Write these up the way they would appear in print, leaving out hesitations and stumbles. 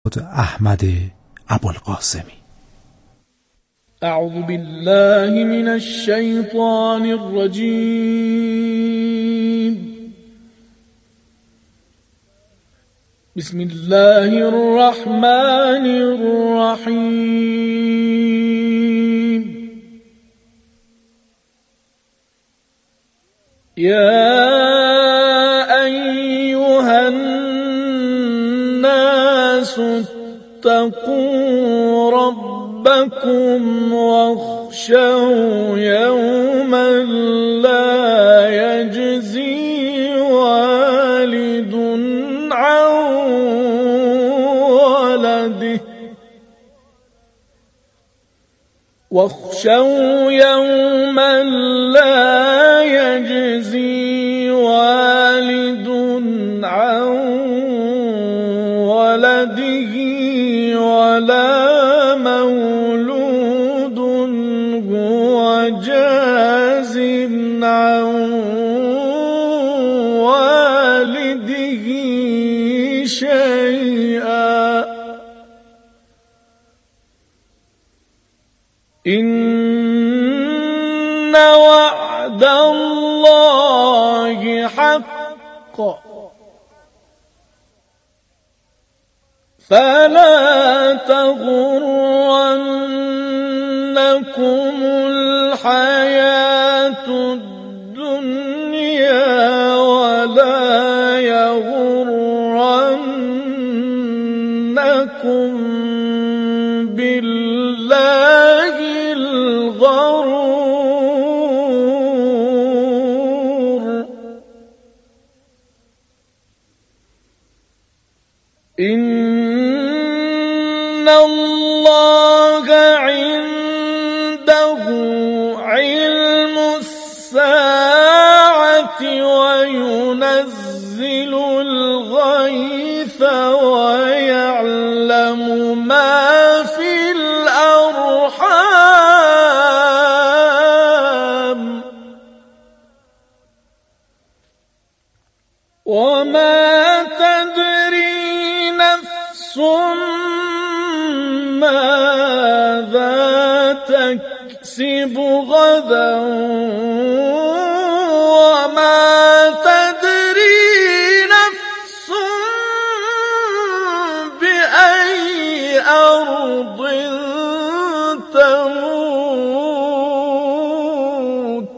احمد ابوالقاسمی. اعوذ بالله من الشیطان الرجیم. بسم الله الرحمن الرحیم. یا ایها الناس اتقوا ربكم واخشوا يوما لا يجزي والد عن ولده عن ولده ولا مولود هو جاز عن والده شيئا إن وعد الله حق فلا تغرنكم الحياة الدنيا ولا يغرنكم بالله الغرور. إن الله عنده علم الساعة وينزل الغيث ويعلم ما في الأرحام وما تدري نفس ماذا تكسب غدا وما تدري نفس بأي أرض تموت.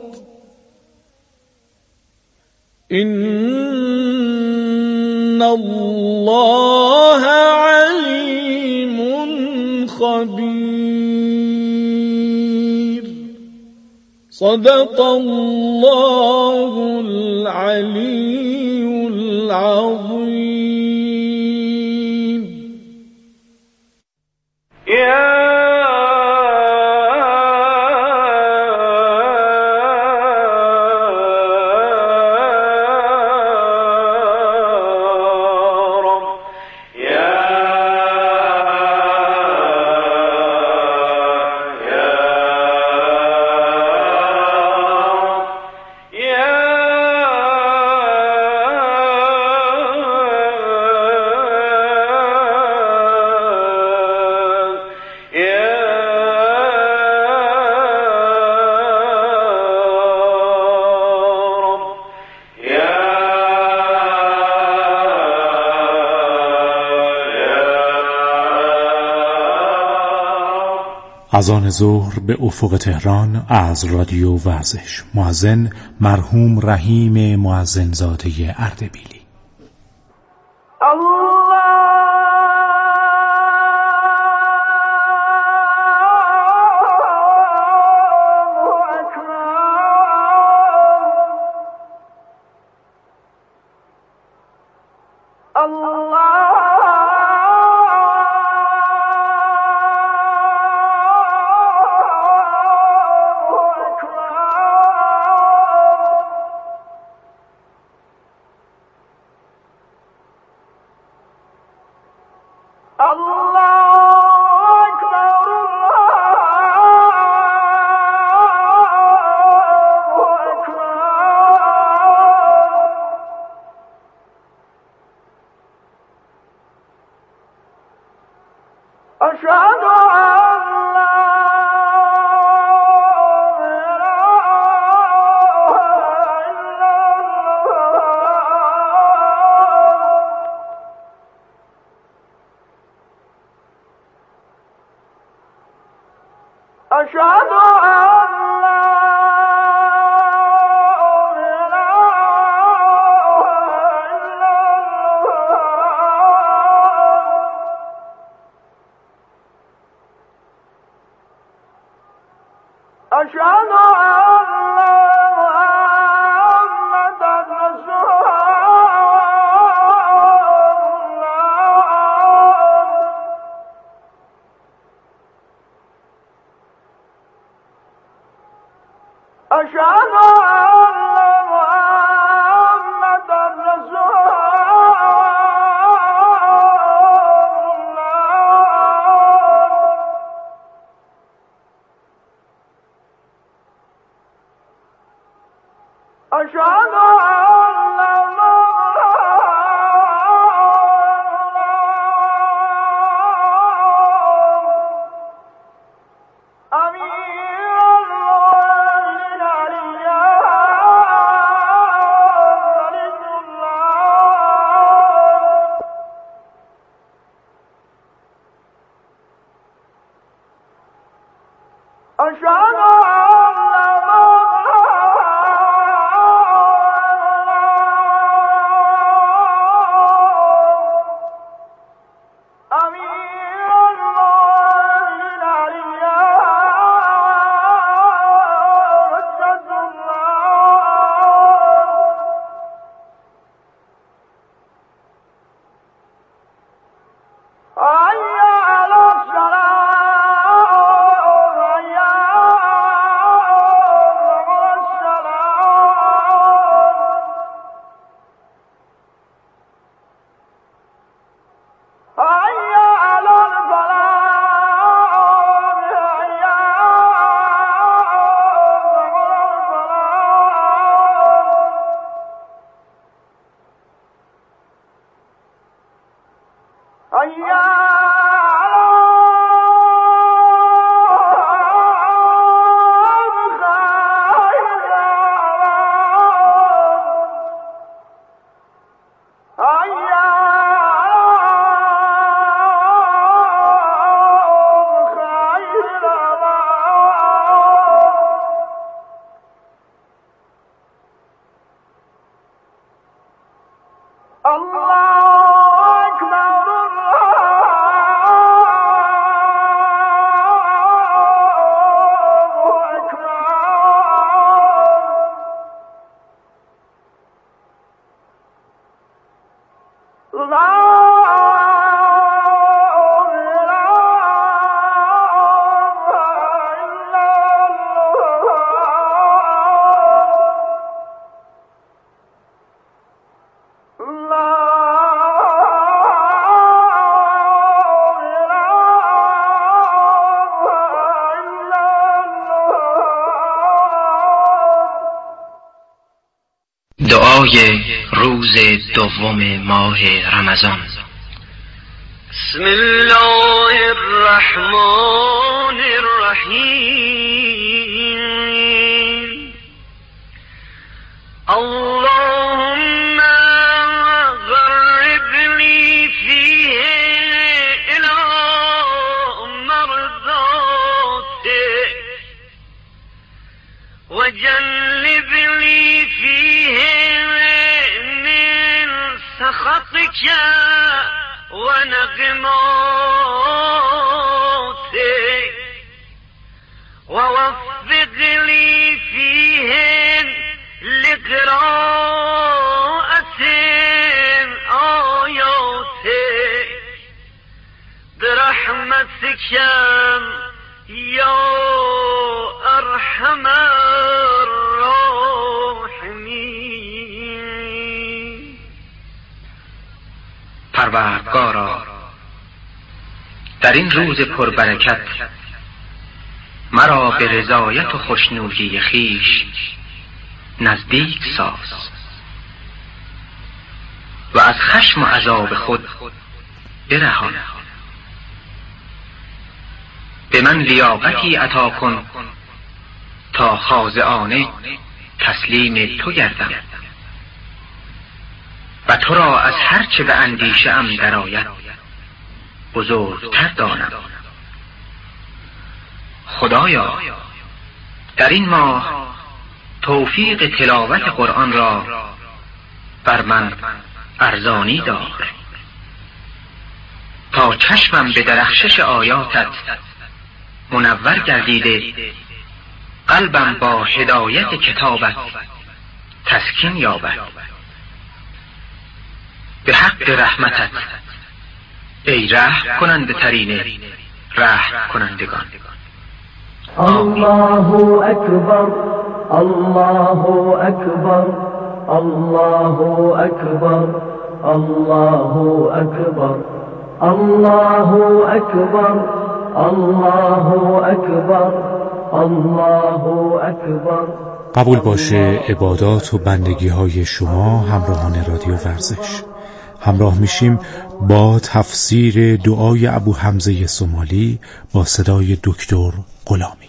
إن الله عليم خبير. صدق الله العلي العظيم. اذان ظهر به افق تهران از رادیو ورزش. مؤذن مرحوم رحیم مؤذنزاده اردبیلی. دعای روز دوم ماه رمضان. بسم الله الرحمن الرحیم. اللهم قربني فيه إلى مرضاتك وجنبني فيه من سخطك ونقماتك ووفق لي فيهن لقراءة آياتك برحمتك يا أرحم الراحمين. پروردگارا، در این روز پربرکت مرا به رضایت و خوشنودی خویش نزدیک ساز و از خشم و عذاب خود برهان به من لیاقتی عطا کن تا خاضعانه تسلیم تو گردم و تو را از هر چه به اندیشه ام درآید بزرگتر دانم. خدایا در این ماه توفیق تلاوت قرآن را بر من ارزانی دار تا چشمم به درخشش آیاتت منور گردیده، قلبم با هدایت کتابت تسکین یابد. به حق رحمتت ای رحم کننده ترین رحم کنندگان. الله اکبر الله اکبر الله اکبر الله اکبر الله اکبر الله اکبر الله اکبر. قبول باشه عبادات و بندگی های شما همراهان رادیو ورزش. همراه میشیم با تفسیر دعای ابو حمزه سومالی با صدای دکتر غلامی.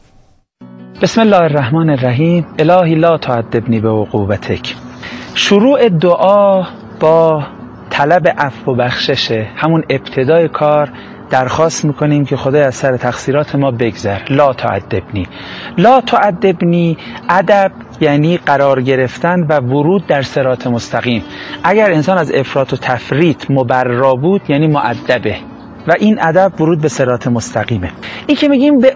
بسم الله الرحمن الرحیم. الهی لا تعذبنی بعقوبتک. شروع دعا با طلب عفو و بخششه. همون ابتدای کار درخواست میکنیم که خدای از سر تقصیرات ما بگذر. لا تعذبنی. لا تعذبنی ادب یعنی قرار گرفتن و ورود در صراط مستقیم. اگر انسان از افراط و تفریط مبرا بود یعنی مؤدبه و این ادب ورود به صراط مستقیمه. این که میگیم به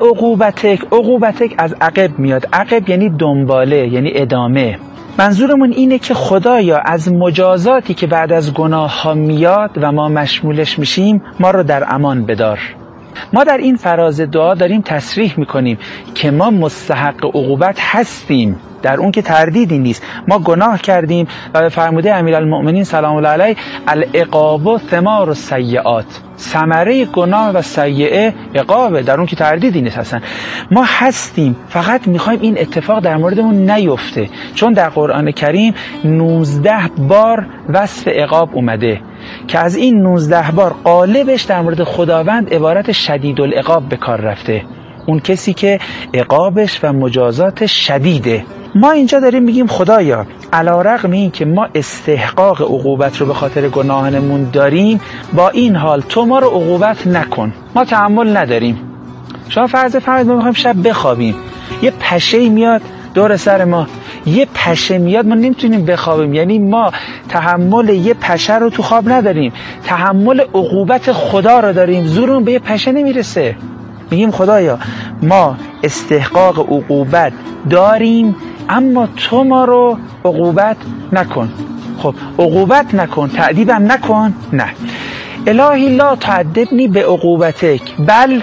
عقوبتک از عقب میاد. عقب یعنی دنباله، یعنی ادامه. منظورمون اینه که خدایا از مجازاتی که بعد از گناه ها میاد و ما مشمولش میشیم ما رو در امان بدار. ما در این فراز دعا داریم تصریح میکنیم که ما مستحق عقوبت هستیم، در اون که تردیدی نیست. ما گناه کردیم و به فرموده امیرالمؤمنین سلام الله علیه العقاب ثمار السیئات، ثمره گناه و سیئه عقابه، در اون که تردیدی نیست. اصلا ما هستیم، فقط میخوایم این اتفاق در موردمون نیفته، چون در قرآن کریم 19 بار وصف عقاب اومده که از این 19 بار غالبش در مورد خداوند عبارت شدید العقاب به کار رفته، اون کسی که عقابش و مجازاتش شدیده. ما اینجا داریم میگیم خدایا علی رغم این که ما استحقاق عقوبت رو به خاطر گناهانمون داریم، با این حال تو ما رو عقوبت نکن، ما تحمل نداریم. شما فرض ما میخوایم شب بخوابیم، یه پشه میاد دور سر ما، یه پشه میاد ما نمیتونیم بخوابیم، یعنی ما تحمل یه پشه رو تو خواب نداریم، تحمل عقوبت خدا رو داریم، زورمون به یه پشه نمیرسه. میگیم خدایا ما استحقاق عقوبت داریم اما تو ما رو عقوبت نکن. خب عقوبت نکن، تعذیبم نکن، نه. الهی لا تعذبنی به عقوبتک بل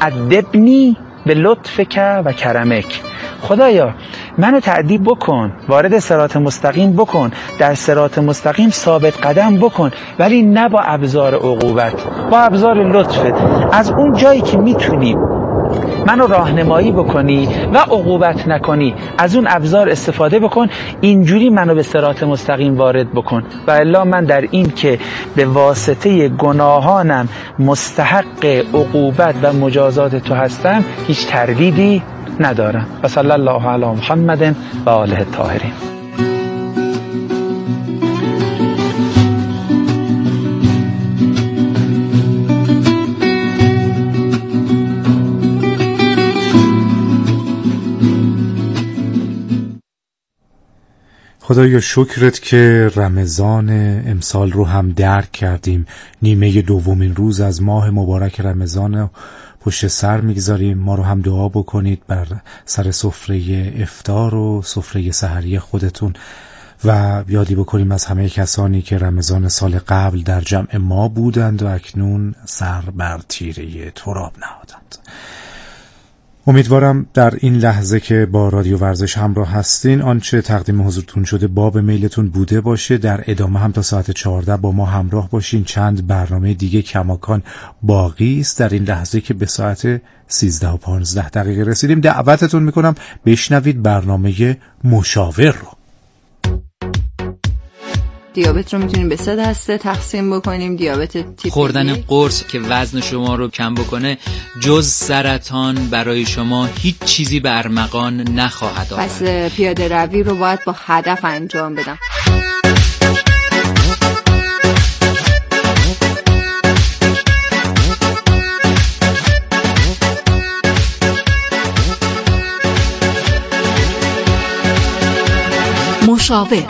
عذبنی به لطفک و کرمک. خدایا منو تعذیب بکن، وارد صراط مستقیم بکن، در صراط مستقیم ثابت قدم بکن، ولی نه با ابزار عقوبت، با ابزار لطفت. از اون جایی که میتونی منو راهنمایی بکنی و عقوبت نکنی، از اون ابزار استفاده بکن، اینجوری منو به صراط مستقیم وارد بکن. و الا من در این که به واسطه گناهانم مستحق عقوبت و مجازات تو هستم هیچ تردیدی ندارم. و صلی الله علی محمد و آله الطاهرین. خدایا شکرت که رمضان امسال رو هم درک کردیم. نیمه دومین روز از ماه مبارک رمضان پشت سر میگذاریم. ما رو هم دعا بکنید بر سر سفره افطار و سفره سحری خودتون و یادی بکنیم از همه کسانی که رمضان سال قبل در جمع ما بودند و اکنون سر بر تیره تراب نهادند. امیدوارم در این لحظه که با رادیو ورزش همراه هستین آنچه تقدیم حضورتون شده باب میلتون بوده باشه. در ادامه هم تا ساعت 14 با ما همراه باشین. چند برنامه دیگه کماکان باقی است در این لحظه که به ساعت 13 و 15 دقیقه رسیدیم. دعوتتون میکنم بشنوید برنامه مشاور رو. دیابت رو میتونیم به 3 دسته تقسیم بکنیم. دیابت تیپ خوردن قرص که وزن شما رو کم بکنه جز سرطان برای شما هیچ چیزی به ارمغان نخواهد آورد. پس پیاده روی رو باید با هدف انجام بدم. مشاور،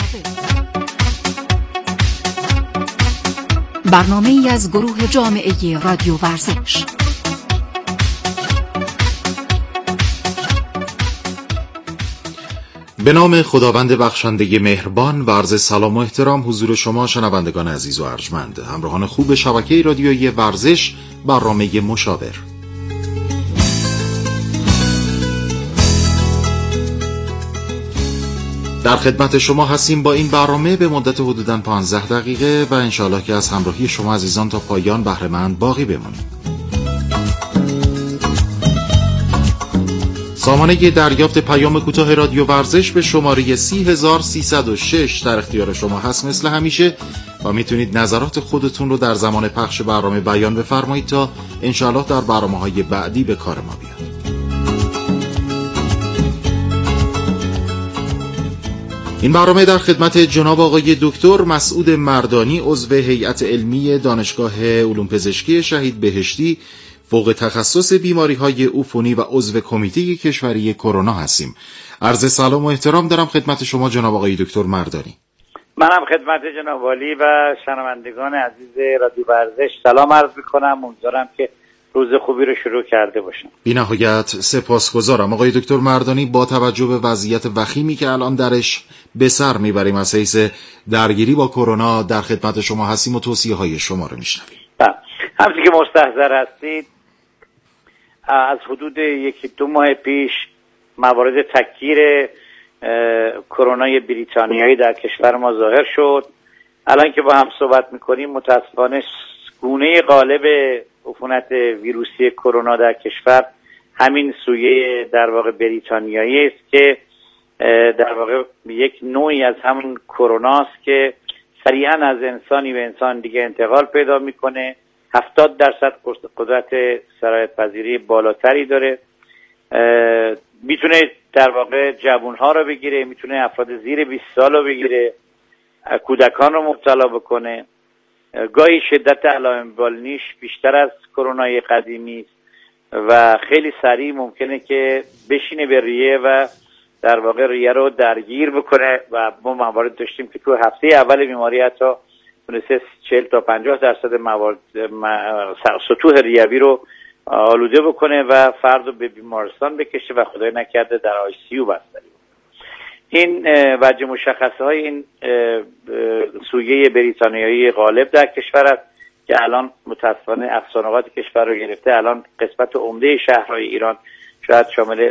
برنامه‌ای از گروه جامعه رادیو ورزش. به نام خداوند بخشنده مهربان و عرض سلام و احترام حضور شما شنوندگان عزیز و ارجمند، همراهان خوب شبکه رادیویی ورزش، برنامه مشاور. در خدمت شما هستیم با این برنامه به مدت حدوداً 15 دقیقه و انشاءالله که از همراهی شما عزیزان تا پایان بهره مند باقی بمونیم. سامانه دریافت پیام کوتاه رادیو ورزش به شماره 30306 در اختیار شما هست مثل همیشه و میتونید نظرات خودتون رو در زمان پخش برنامه بیان بفرمایید تا انشاءالله در برنامه‌های بعدی به کار ما بیاد. این برنامه در خدمت جناب آقای دکتر مسعود مردانی، عضو هیئت علمی دانشگاه علوم پزشکی شهید بهشتی فوق تخصص بیماری‌های عفونی و عضو کمیته کشوری کرونا هستیم. عرض سلام و احترام دارم خدمت شما جناب آقای دکتر مردانی. منم خدمت جناب عالی و شنوندگان عزیز رادیو ورزش سلام عرض می‌کنم. امیدوارم که روز خوبی رو شروع کرده باشم. بی نهایت سپاسگزارم آقای دکتر مردانی. با توجه به وضعیت وخیمی که الان درش به سر میبریم از حیث درگیری با کرونا در خدمت شما هستیم و توصیه‌های شما رو میشنویم. همچنین که مستحضر هستید از حدود 1-2 ماه پیش موارد تکگیر کرونای بریتانیایی در کشور ما ظاهر شد. الان که با هم صحبت میکنیم متاسفانه گونه غالب عفونت ویروسی کرونا در کشور همین سویه در واقع بریتانیایی است که در واقع یک نوعی از همون کروناست که سریعا از انسانی به انسان دیگه انتقال پیدا میکنه. 70% قدرت سرایت پذیری بالاتری داره. میتونه در واقع جوانها رو بگیره، میتونه افراد زیر 20 سال رو بگیره، کودکان رو مبتلا بکنه. گاهی شدت علائم بالینیش بیشتر از کرونای قدیمی است و خیلی سریع ممکنه که بشینه به ریه و در واقع ریه رو درگیر بکنه و ما موارد داشتیم که تو هفته اول بیماری حتی تونسته 40 تا 50% موارد سطوح ریوی رو آلوده بکنه و فرد رو به بیمارستان بکشه و خدای نکرده در ICU بستری. این وجه مشخصه های این سویه بریتانیایی غالب در کشور است که الان متاسفانه افسانه‌آغاز کشور رو گرفته. الان قسمت عمده شهرهای ایران شاید شامل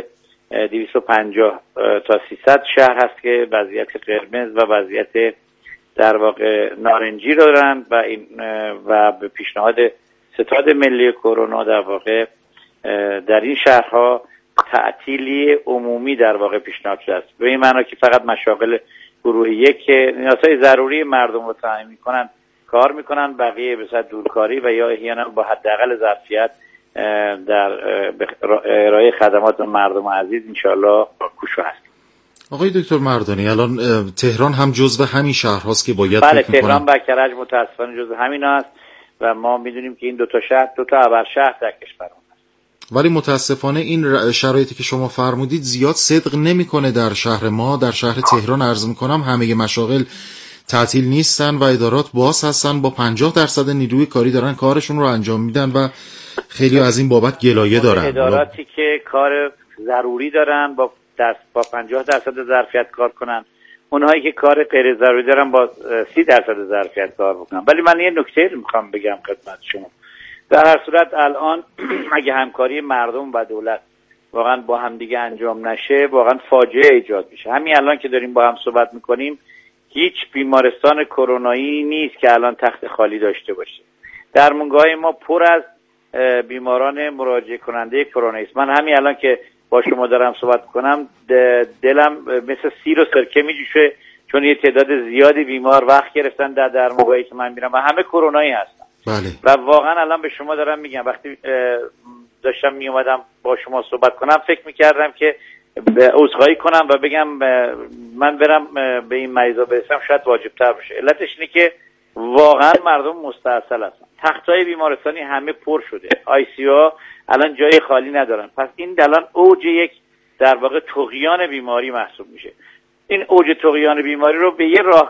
250 تا 300 شهر هست که وضعیت قرمز و وضعیت در واقع نارنجی رو دارن و این و به پیشنهاد ستاد ملی کرونا در واقع در این شهرها تعطیلی عمومی در واقع پیشنهاد شده است. به این معنی که فقط مشاغل گروه یک که نیازهای ضروری مردم رو تامین میکنن کار میکنن، بقیه به صورت دورکاری و یا احیانا با حداقل ظرفیت در ارائه خدمات مردم عزیز انشالله کوشش هست. آقای دکتر مردانی الان تهران هم جزو همین شهرهاست که باید بله تهران و کرج متاسفانه جزو همین هست و ما میدونیم که این دو تا ابر شهر در کشور ولی متاسفانه این شرایطی که شما فرمودید زیاد صدق نمیکنه در شهر ما. در شهر تهران عرض میکنم همه مشاغل تعطیل نیستن و ادارات باز هستن، با 50% نیروی کاری دارن کارشون رو انجام میدن و خیلی از این بابت گلایه دارن. اداراتی که کار ضروری دارن با 50% ظرفیت کار کنن، اونهایی که کار غیر ضروری دارن با 30% ظرفیت کار بکنن. ولی من یه نکته میخوام بگم خدمت شما. در هر صورت الان اگه همکاری مردم و دولت واقعا با هم دیگه انجام نشه واقعا فاجعه ایجاد میشه. همین الان که داریم با هم صحبت میکنیم هیچ بیمارستان کرونایی نیست که الان تخت خالی داشته باشه. درمانگاه ما پر از بیماران مراجعه کننده کرونا است. من همین الان که با شما دارم صحبت کنم دلم مثل سیر و سرکه میجوشه چون یه تعداد زیادی بیمار وقت گرفتن در موقعی که من میرم و همه کرونایی هستن. بله. و واقعا الان به شما دارم میگم وقتی داشتم میومدم با شما صحبت کنم فکر میکردم که عذرخواهی کنم و بگم من برم به این مریضا برسم شاید واجب‌تر بشه. علتش اینه که واقعا مردم مستعسل هستن. تختای بیمارستانی همه پر شده. آی سی او الان جای خالی ندارن. پس این الان اوج یک در واقع طغیان بیماری محسوب میشه. این اوج طغیان بیماری رو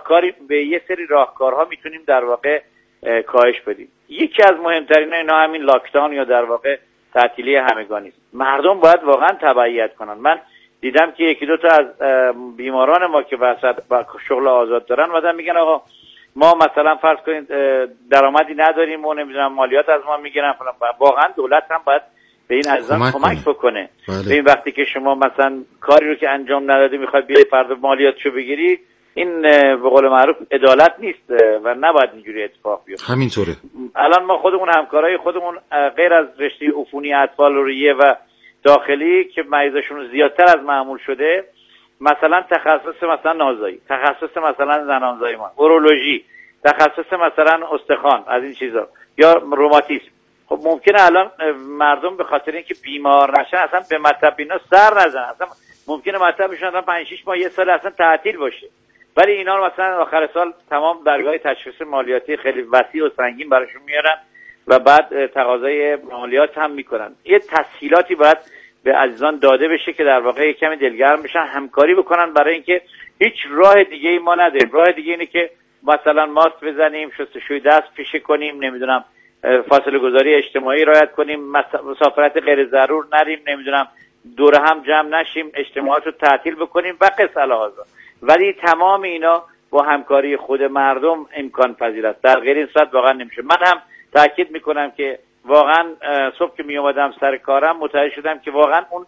به یه سری راهکارها میتونیم در واقع کاهش بدیم. یکی از مهمترین اینا همین لاکداون یا در واقع تعطیلی همگانی است. مردم باید واقعا تبعیت کنن. من دیدم که یکی دو تا از بیماران ما که وسط با شغل آزاد دارن اومدن میگن آقا ما مثلا فرض کنید درآمدی نداریم و نمیدونم مالیات از ما میگیرن فلان. واقعا دولت هم باید به این عزیزان کمک بکنه. به این وقتی که شما مثلا کاری رو که انجام ندادی میخواد بیای فردا مالیاتشو بگیری، این به قول معروف عدالت نیست و نباید اینجوری اتفاق بیفته. همینطوره. الان ما خودمون همکارای خودمون غیر از رشته عفونی اطفال و ریه و داخلی که مریضاشون زیادتر از معمول شده، مثلا تخصص مثلا نازایی، تخصص مثلا زنانزایی، اورولوژی، تخصص مثلا استخوان، از این چیزا، یا روماتیسم. خب ممکنه الان مردم به خاطر اینکه بیمار نشن اصلا به مطب اینا سر نزنن، اصلا ممکنه مطبشون اصلا 5-6 ماه یه سال اصلا تعطیل باشه، ولی اینا رو مثلا آخر سال تمام درگاه تشخیص مالیاتی خیلی وسیع و سنگین براشون میارن و بعد تقاضای مالیات هم میکنن. یه تسهیلاتی باید به عزیزان داده بشه که در واقع کمی دلگرم بشن، همکاری بکنن، برای اینکه هیچ راه دیگه ای ما نداریم. راه دیگه اینه که مثلا ماسک بزنیم، شستشوی دست پیشه کنیم، نمیدونم فاصله گذاری اجتماعی رعایت کنیم، مسافرت غیر ضرور نریم، نمیدونم دور هم جمع نشیم، اجتماعات رو تعطیل بکنیم و قصه هذا. ولی تمام اینا با همکاری خود مردم امکان پذیر است. در غیر این صورت واقعا نمیشه. من هم تاکید میکنم که واقعا صبح که می اومدم سر کارم متوجه شدم که واقعا اون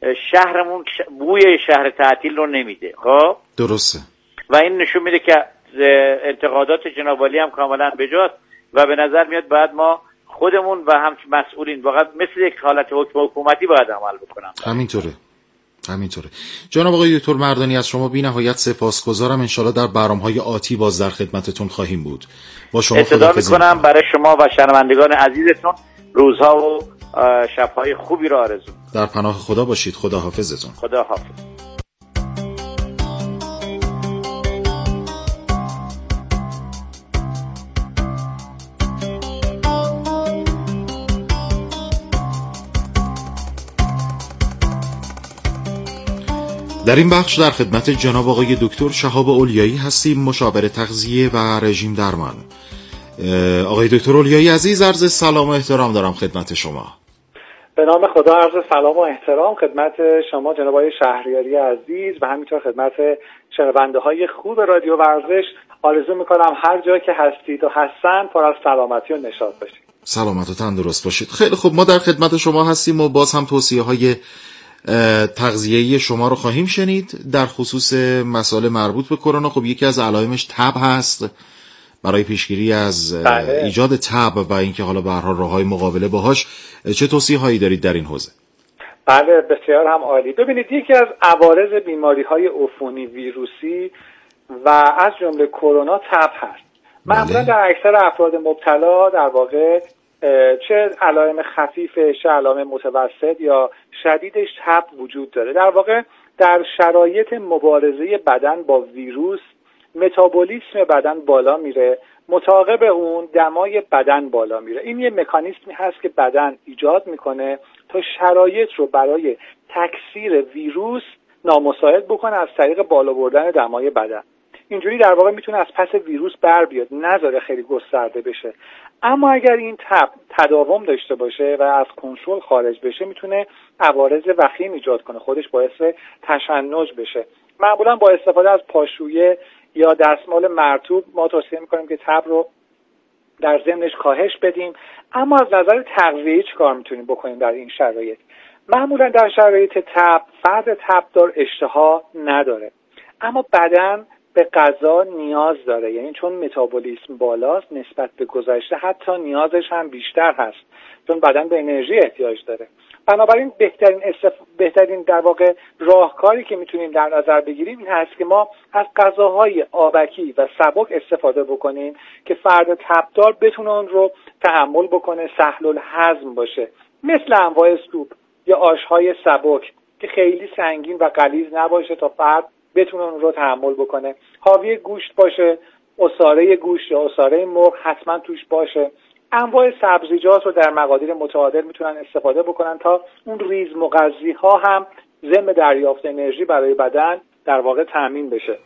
شهرمون بوی شهر تعطیل رو نمیده. خب درسته. و این نشون میده که انتقادات جناب عالی هم کاملا بجاست و به نظر میاد بعد ما خودمون و هم مسئولین واقعا مثل یک حالت حکم حکومتی باید عمل بکنم. همینطوره. جناب آقای دکتر مردانی، از شما بی نهایت سپاسگزارم. انشالله در برنامه‌های آتی باز در خدمتتون خواهیم بود. با شما خداحافظی می‌کنم. برای شما و شنوندگان عزیزتون روزها و شب‌های خوبی رو آرزو. در پناه خدا باشید. خداحافظتون. خداحافظ. در این بخش در خدمت جناب آقای دکتر شهاب اولیایی هستیم، مشاور تغذیه و رژیم درمان. آقای دکتر اولیایی عزیز، عرض سلام و احترام دارم خدمت شما. به نام خدا عرض سلام و احترام خدمت شما جناب آقای شهریاری عزیز و همینطور خدمت شنونده های خوب رادیو ورزش. آرزو میکنم هر جا که هستید و هستن پر از سلامتی و نشاط باشید. سلامت و تندرست باشید. خیلی خوب، ما در خدمت شما هستیم و باز هم توصیه های تغذیه‌ای شما رو خواهیم شنید در خصوص مسائل مربوط به کرونا. خب یکی از علائمش تب هست. برای پیشگیری از ایجاد تب و اینکه حالا به هر حال راههای مقابله باهاش چه توصیه‌هایی دارید در این حوزه؟ بله، بسیار هم عالی. ببینید، یکی از عوارض بیماری‌های عفونی ویروسی و از جمله کرونا تب هست. معمولا در اکثر افراد مبتلا در واقع چه علائم خفیفش، چه علائم متوسط یا شدیدش تب وجود داره. در واقع در شرایط مبارزه بدن با ویروس متابولیسم بدن بالا میره، متعاقب اون دمای بدن بالا میره. این یه مکانیزمی هست که بدن ایجاد میکنه تا شرایط رو برای تکثیر ویروس نامساعد بکنه از طریق بالا بردن دمای بدن. اینجوری در واقع میتونه از پس ویروس بر بیاد، نذاره خیلی گسترده بشه. اما اگر این تب تداوم داشته باشه و از کنترل خارج بشه، میتونه عوارض وخیم ایجاد کنه، خودش باعث تشنج بشه. معمولا با استفاده از پاشویه یا دستمال مرطوب ما توصیه میکنیم که تب رو در ضمنش کاهش بدیم. اما از نظر تغذیه‌ای چیکار میتونیم بکنیم در این شرایط؟ معمولا در شرایط تب فرد تبدار اشتها نداره، اما بدن به غذا نیاز داره. یعنی چون متابولیسم بالاست نسبت به گذشته حتی نیازش هم بیشتر هست، چون بدن به انرژی احتیاج داره. بنابراین بهترین در واقع راهکاری که میتونیم در نظر بگیریم این هست که ما از غذاهای آبکی و سبک استفاده بکنیم که فرد تبدار بتونه اون رو تحمل بکنه، سهل الهضم باشه، مثل انواع سوپ یا آش‌های سبک که خیلی سنگین و غلیظ نباشه تا فرد بتونه اون رو تحمل بکنه. حاوی گوشت باشه، عصاره گوشت یا عصاره مرغ حتما توش باشه. انواع سبزیجات رو در مقادیر متعادل میتونن استفاده بکنن تا اون ریز مغذی ها هم ضمن دریافت انرژی برای بدن در واقع تامین بشه.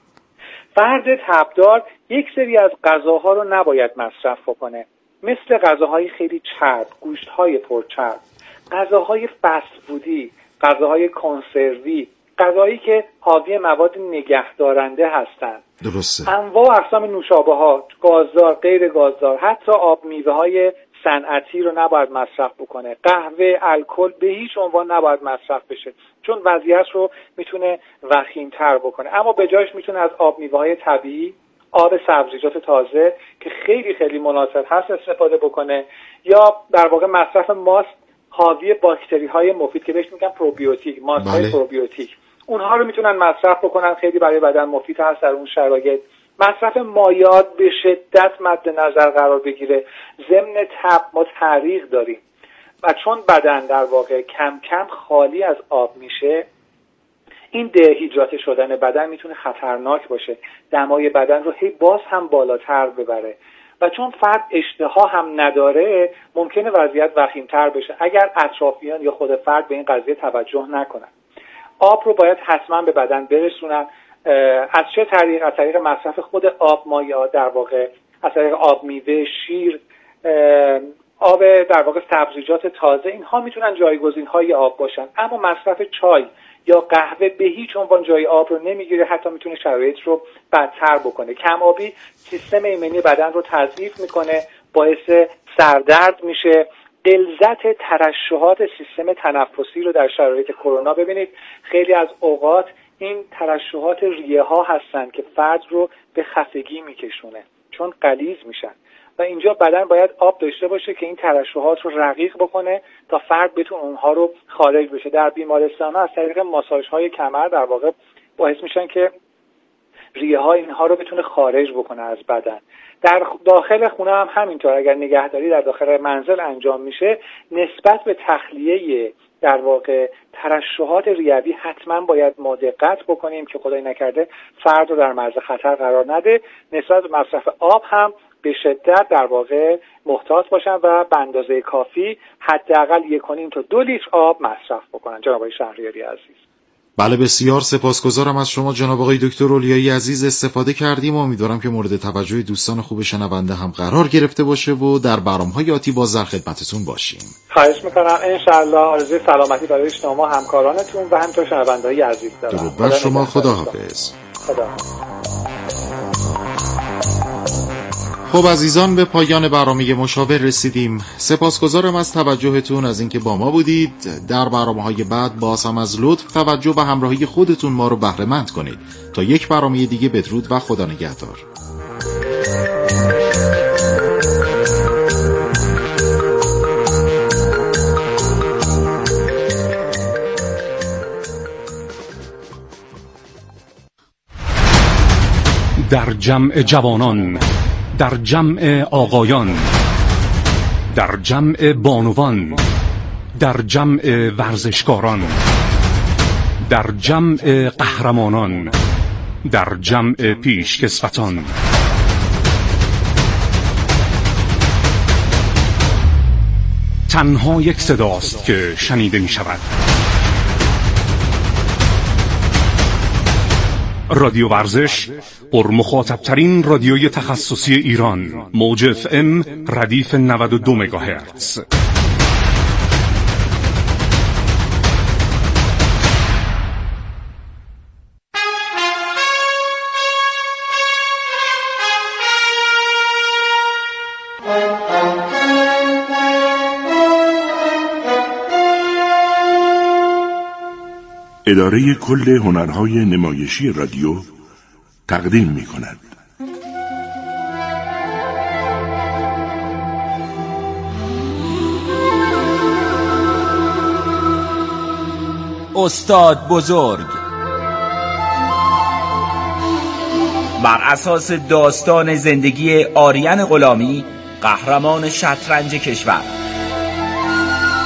فرد تبدار یک سری از غذاها رو نباید مصرف بکنه، مثل غذاهای خیلی چرب، گوشت‌های پرچرب، غذاهای فست فودی، غذاهای کنسروی، غذایی که حاوی مواد نگهدارنده هستند. درسته. انواع و اقسام نوشابه‌ها، گازدار، غیر گازدار، حتی آب میوه‌های صنعتی رو نباید مصرف بکنه. قهوه، الکل به هیچ عنوان نباید مصرف بشه، چون وضعیت رو میتونه وخیم‌تر بکنه. اما به جایش میتونه از آب میوه‌های طبیعی، آب سبزیجات تازه که خیلی خیلی مناسب هست استفاده بکنه، یا در واقع مصرف ماست حاوی باکتری‌های مفید که بهش میگن پروبیوتیک، ماست‌های پروبیوتیک، اونها رو میتونن مصرف بکنن، خیلی برای بدن مفید هست در اون شرایط. مصرف مایعات به شدت مد نظر قرار بگیره. ضمن تب ما تعریق داریم و چون بدن در واقع کم کم خالی از آب میشه، این دهیدراته شدن بدن میتونه خطرناک باشه، دمای بدن رو هی باز هم بالاتر ببره و چون فرد اشتها هم نداره ممکنه وضعیت وخیم‌تر بشه اگر اطرافیان یا خود فرد به این قضیه توجه نکنن. آب رو باید حتما به بدن برسونن. از چه طریق؟ از طریق مصرف خود آب مایعات، در واقع از طریق آب میوه، شیر، آب در واقع سبزیجات تازه، اینها میتونن جایگزین‌های آب باشن. اما مصرف چای یا قهوه به هیچ عنوان جای آب رو نمیگیره، حتی میتونه شرایط رو بدتر بکنه. کم آبی سیستم ایمنی بدن رو تضعیف میکنه، باعث سردرد میشه. غلظت ترشحات سیستم تنفسی رو در شرایط کرونا ببینید، خیلی از اوقات این ترشحات ریه ها هستن که فرد رو به خفگی میکشونه چون غلیظ میشن و اینجا بدن باید آب داشته باشه که این ترشحات رو رقیق بکنه تا فرد بتونه اونها رو خارج بشه. در بیمارستان ها از طریق ماساژ های کمر در واقع باعث میشن که ریه ها اینها رو بتونه خارج بکنه از بدن. در داخل خونه هم همینطور، اگر نگهداری در داخل منزل انجام میشه، نسبت به تخلیه در واقع ترشحات ریوی حتما باید ما دقت بکنیم که خدای نکرده فرد رو در معرض خطر قرار نده. نسبت به مصرف آب هم به شدت در واقع محتاط باشن و به اندازه کافی حداقل 1.5 تا 2 لیتر آب مصرف بکنن. جناب آقای شهریاری عزیز. بله، بسیار سپاسگزارم از شما جناب آقای دکتر اولیایی عزیز. استفاده کردیم و امیدوارم که مورد توجه دوستان خوب شنونده هم قرار گرفته باشه و در برنامه‌های آتی باز در خدمتتون باشیم. خواهش میکنم. انشالله آرزوی سلامتی برای شما، همکارانتون و همینطور شنونده‌های عزیز دارم. درود بر شما. خداحافظ. خب عزیزان، به پایان برنامه مشاور رسیدیم. سپاسگزارم از توجهتون، از اینکه با ما بودید. در برنامه‌های بعد باز هم از لطف، توجه و همراهی خودتون ما رو بهره مند کنید. تا یک برنامه دیگه، بدرود و خدا نگهدار. در جمع جوانان، در جمع آقایان، در جمع بانوان، در جمع ورزشکاران، در جمع قهرمانان، در جمع پیشکسوتان، تنها یک صداست که شنیده می شود. رادیو ورزش، پرمخاطب‌ترین رادیوی تخصصی ایران، موج FM ردیف 92 مگاهرتز. اداره کل هنرهای نمایشی رادیو تقدیم می کند. استاد بزرگ، بر اساس داستان زندگی آریان غلامی، قهرمان شطرنج کشور.